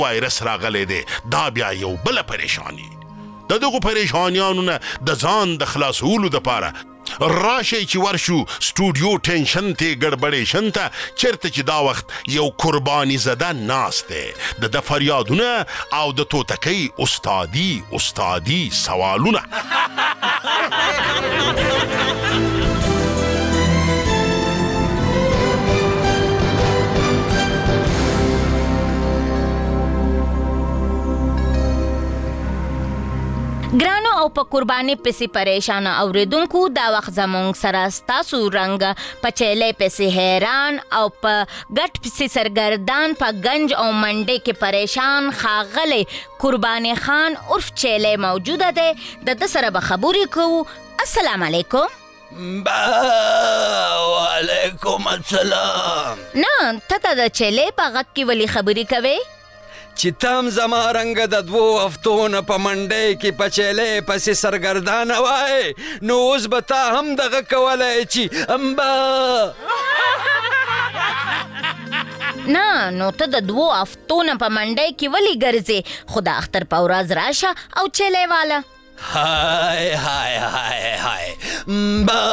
وایرس راغلی دی دا بیا یو بله پریشانی د دغو پریشانیانو نه د ځان د خلاصولو دپاره راشئ چې ورشو سټوډیو ټینشن ته ګډبډیشن ته چېرته چې دا وخت یو قرباني زده ناست دی د ده فریادونه او د توتکۍ استادي سوالونه ګرانو او په قرباني پسې پریشان اوریدونکو دا وخت زمونږ سره ستاسو رنګ په چیلې پسې حیران او په ګټ پسې سرګردان په گنج او منډې کې پریشان ښاغلی قرباني خان عرف چیلې موجوده دی د ده سره به خبرې کوو. السلام علیکم. وعلیکم السلام. نه ته د چیلې په غږ کې ولې خبرې کوې؟ چې تم زما رنګه د 2 هفتو نه په منډۍ کې په چیلې پسې سرګردانه وای نو اوس به تا هم دغه کولی چې امبا نه نو ته د 2 هفتو نه په منډۍ کې ولې ګرځې خو د اختر په ورځ راشه او چیلې واله. های امبا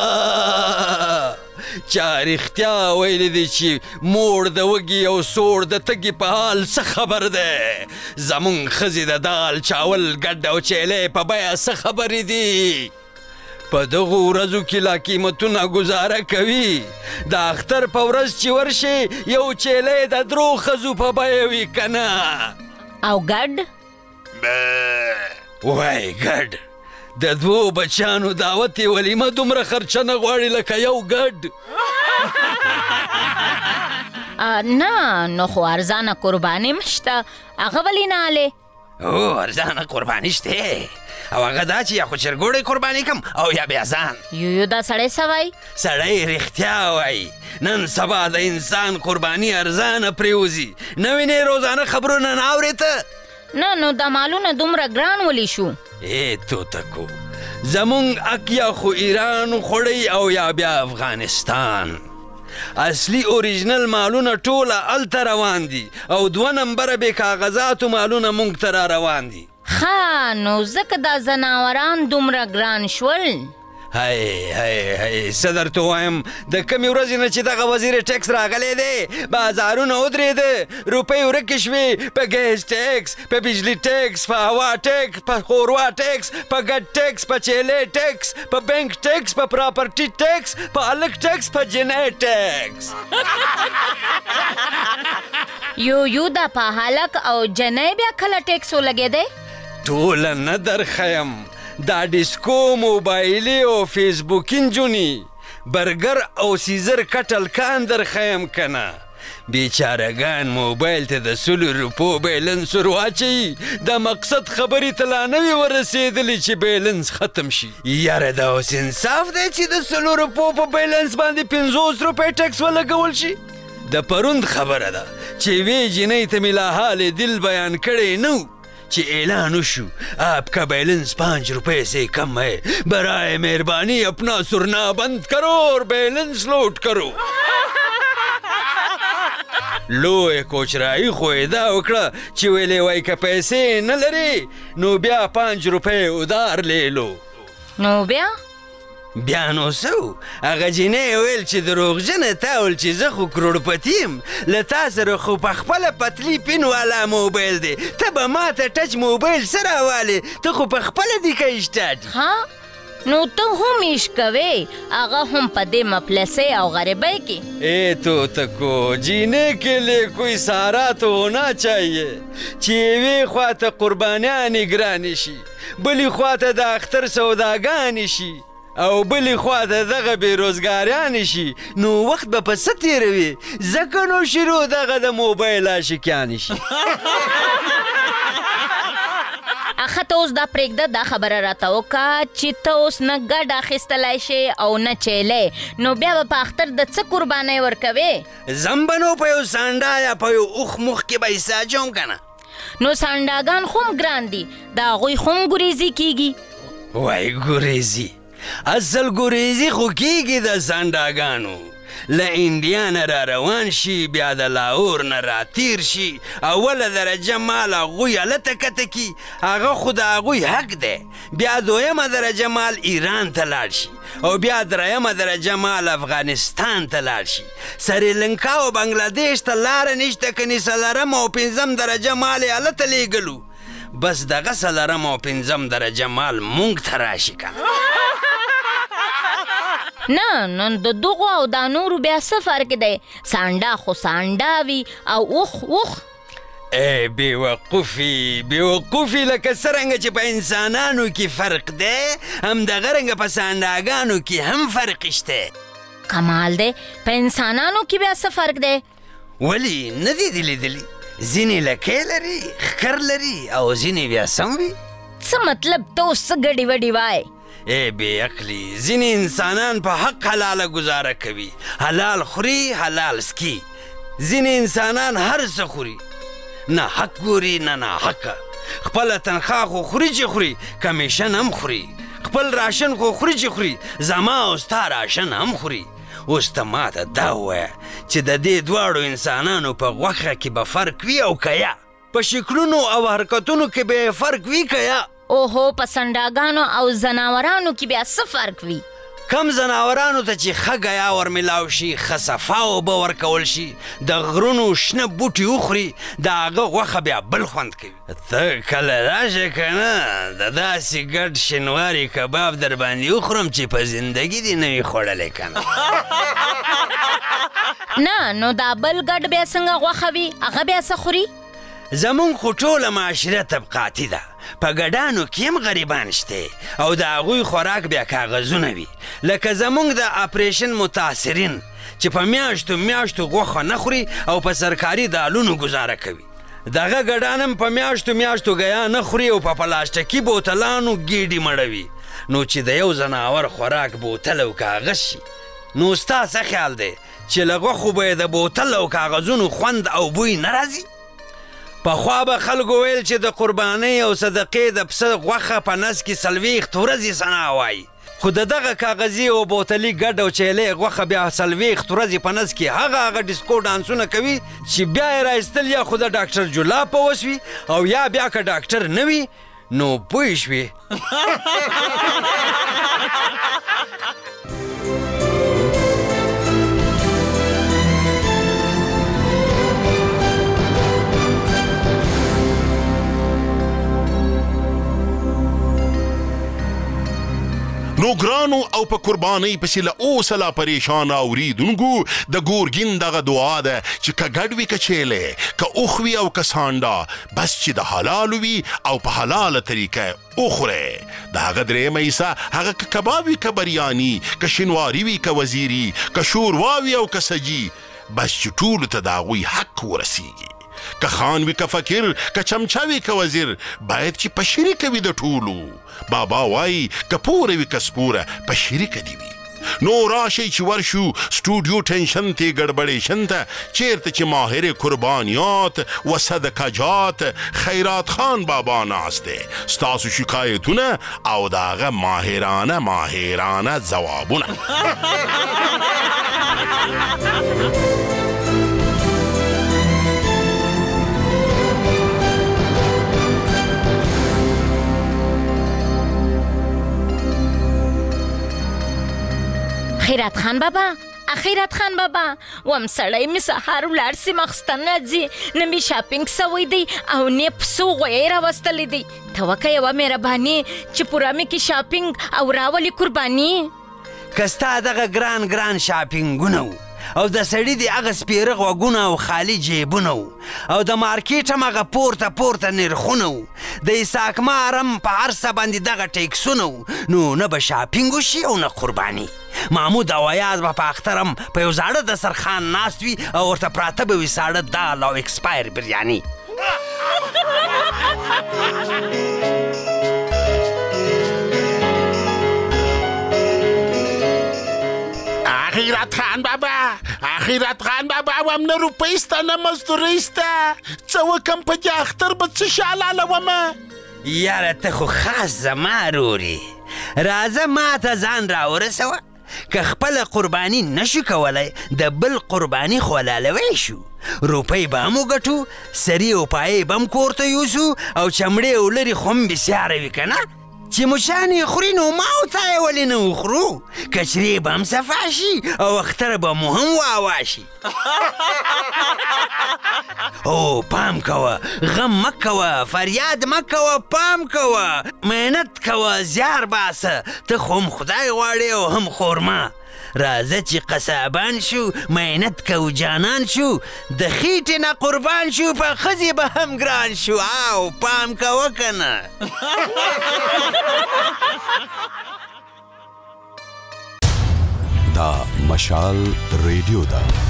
چا رښتیا ویلی دی چې موړ د وږي او سوړ د تږي په حال څه خبر دی زمونږ ښځې د دال چاول ګډ او چیلې په بیه څه خبرې دي په دغو ورځو کې لا قیمتونه ګزاره کوي د اختر په ورځ چې ورشي یو چیلې د 3 ښځو په بیه وي که نه او ګډ وای ګډ د 2 بچیانو دعوت یې ولیمه دومره خرچه نه غواړي لکه یو ګډ نه نو خو ارزانه قرباني هم شته هغه ولې نه هلې؟ او ارزانه قرباني شته او هغه دا چې یا خو چرګوړی قرباني کم او یا بیا ځان یو دا سړی څه وایي؟ سړی رښتیا وایي نن سبا د انسان قرباني ارزانه پرېوځي نه وینې روزانه خبرونه نه اورې ته نه نو دا مالونه دومره ګران ولې شو؟ توتکو زمونږ اکیا خو ایران خوړی او یا بیا افغانستان اصلي اوریجنل مالونه ټوله هلته روان دي او 2 نمبره بې کاغذاتو مالونه مونږ ته را روان دي. ښه نو ځکه دا ځناوران دومره ګران شول؟ څه درته وایم د کمې ورځې نه چې دغه وزیر ټیکس راغلی دی بازارونه ودرېده روپۍ ورکې شوې په ګیس ټیکس په بجلي ټیکس په هوا ټیکس په ښوروا ټیکس په ګډ ټیکس په چیلې ټیکس په بینک ټیکس په پراپرټي ټیکس په هلک ټیکس په جنۍ ټیکس یو دا په هلک او جنۍ بیا کله ټیکس ولګېدی؟ ټوله نه درښیم دا ډیسکو موبایلي او فیسبوکي نجونې برګر او سیزر کټل کان درښیم که نه بیچارهګان موبایل ته د 100 روپو بیلنس ور واچوي د مقصد خبرې ته لا نه وي ورسېدلې چې بیلنس ختم شي یاره دا اوس انصاف دی چې د 100 روپو په بیلنس باندې 50 روپۍ ټیکس ولګول شي د پروند خبره ده چې وی جنۍ ته مې لا حال دل بیان کړی نه چې اعلان وشو आपका बैलेंस 5 रुपए से कम है برائے مہربانی اپنا سرنا بند کرو اور بیلنس لوٹ کرو لوی کوچرایي خو یې دا وکړه چې ویلې وای که پیسې نه لري نو بیا 5 روپۍ ادار لیلو نو بیا نو څه هغه جینۍ ویل چې دروغجنه تا ویل چې زه خو کروړپتي یم له تا سره خو په خپله پتلي پین والا موبایل دی ته به ما ته ټچ موبایل څه راوالې ته خو په خپله دی که اشتاټ ها نو ته هم ایش کوې هغه هم په دې مفلسۍ او غریبۍ کې توتکو جینے کے لیے کوئی سہارا تو ہونا چاہیے چې یوې خواته قربانیانې ګرانې شي بلې خواته د اختر سوداګانې شي او بلې خواته دغه بېروزګاریانې شي نو وخت به په څه تېروي ځکه نو شروع دغه د موبایل عاشقیانې شي اخه ته اوس دا پرېږده دا خبره راته وکړه چې ته اوس نه ګډ اخیستلی شې او نه چیلې نو بیا به په اختر د څه قربانۍ ورکوې ځم به نو په یو سانډا یا په یو اوښ مخ کې به حصه اچوم که نه نو سانډاګان خو هم ګران دي د هغوی خو هم ګریزي کېږي وای ګریزي اصل ګریزي خو کېږي د سانډاګانو له انډیا نه را روان شي بیا د لاهور نه راتیر شي اوله درجه مال هغوی هلته کته کي هغه خو د هغوی حق دی بیا دویمه درجه مال ایران ته لاړ شي او بیا دریمه درجه مال افغانستان ته لاړ شي سریلنکا او بنګلادیش ته لاره نشته کني څلرمه او پنځم درجه مال یې هلته لیږلو بس دغه څلرمه او پنځم درجه مال مونږ ته راشي که نه نو د دغو او دا نورو بیا څه فرق دی سانډا خو سانډا وي او اوخ ای بیوقوفي لکه څرنګه چې په انسانانو کې فرق دی همدغه رنګه په سانډاګانو کې هم فرق شته کمال دی په انسانانو کې بیا څه فرق دی ولې نه دي دې لیدلي ځینې لکۍ لري ښکر لري او ځینې بیا سم وي څه مطلب ته اوس څه ګډې وډې وایې ای بې عقلي ځینې انسانان په حق حلاله ګزاره کوي حلال خوري حلال سکي ځینې انسانان هر څه خوري نه حق ګوري نه ناحقه خپله تنخوا خو خوري چې خوري کمیشن هم خوري خپل راشن خو خوري چې خوري زما او ستا راشن هم خوري اوس ته ماته دا ووایه چې د دې دواړو انسانانو په غوښه کې به فرق وي او که یا په شکلونو او حرکتونو کې به فرق وي که یا اوهو په سنډاګانو او زناورانو کې بیا څه فرق وي کم زناورانو ته چې ښه ګیا ورمیلاو شي ښه صفا اوبه ورکول شي د غرونو شنه بوټي وخوري د هغه غوښه بیا بل خوند کوي ته کله راشه که نه د داسې ګډ شینواري کباب در باندې وخورم چې په زندګي دې نه وي خوړلی که نه نه نو دا بل ګډ بیا څنګه غوښه وي هغه بیا څه خوري زمونږ خو ټوله معاشره طبقاتي ده په ګډانو کې هم غریبان شته او د هغوی خوراک بیا کاغذونه وي لکه زمونږ د اپریشن متاثرین چې په میاشتو غوښه نه خوري او په سرکاري دالونو ګزاره کوي دغه ګډان هم په میاشتو ګیا نه خوري او په پلاستیکي بوتلانو ګیډې مړوي نو چې د یو زناور خوراک بوتل او کاغذ شي نو ستا څه خیال دی چې له غوښو به یې د بوتل او کاغذونو خوند او بوی نه راځي پخوا به خلکو ویل چې د قربانۍ او صدقې د پسه غوښه په نس کې 40 ورځې ثنا وایي خو د دغه کاغذي او بوتلي ګډ او چیلې غوښه بیا 40 ورځې په نس کې هغه ډیسکو ډانسونه کوي چې بیا یې رایستل یا خو د ډاکټر جلاب په وس وي او یا بیا که ډاکټر نه وي نو پوه شوې نو ګرانو او په قربانۍ پسې له اوسه لا پریشانه اوریدونکو د ګورګین دغه دعا ده چې که ګډ وي که چیلی که اوښ وي او که سانډا بس چې د حلال وي او په حلاله طریقه وخوری د هغه درېیمه حصه هغه که کباب وي که بریاني که شینواري وي که وزیري که شوروا وي او که سجي بس چې ټولو ته د هغوی حق ورسیږي که خان وي که فقیر که چمچه وي که وزیر باید چې په شریکه وي د ټولو بابا وایي که پوره وي که سپوره په شریکه دي وي نو راشئ چې ورشو سټوډیو ټینشن ته ګډبډیشن ته چیرته چې ماهر قربانیات و صدقجات خیرات خان بابا ناست دی ستاسو شکایتونه او د هغه ماهرانه ځوابونه خیرات خان بابا وم سړی مې سهار ولاړ سي ماخستن راځي نه مې شاپینګ سوی دی او نه پسو غویې راوستلی دی ته وکه یوه مهرباني چې پوره مې کې شاپینګ او راولي قرباني که ستا دغه ګران شاپینګونه و او د سړي د هغه سپېره غوږونه او خالي جیبونه و او د مارکیټ هم هغه پورته نرخونه و د اساکمار هم په هر څه باندې دغه ټیکسونه و نو نه به شاپینګ وشي او نه قرباني محمود او ایاز به په اختر هم په یو زاړه دسترخوان ناست وي او ورته پراته به وي ساړه دال او ایکسپایر بریاني خیرات خان بابا وم نه روپۍ سته نه مزدورۍ سته څه وکم په دې اختر به څه شالاله ومه یاره ته خو خاص زما رورې راځه ما ته ځان راورسوه که خپله قرباني نشو کولی د بل قرباني خو حلالوی شو. روپۍ به هم وګټو، سري او پایې به هم کور ته یوسو او چمړې او لرې خو هم بسیاره وي که نه؟ چې مچان یې خوري نو ما او تا یې ولې نه وخورو؟ کچرې به هم صفا شي او اختر به مو هم واوا شي. او پام کوه، غم مه کوه، فریاد مه کوه، پام کوه، محنت کوه، زیار باسه، ته خو هم خدای غواړې او هم خورما. راځه چې قصابان شو، محنت کو جانان شو، د خېټې نه قربان شو، په ښځې به هم ګران شو. او پام کوه که نه. دا مشال ریډیو ده.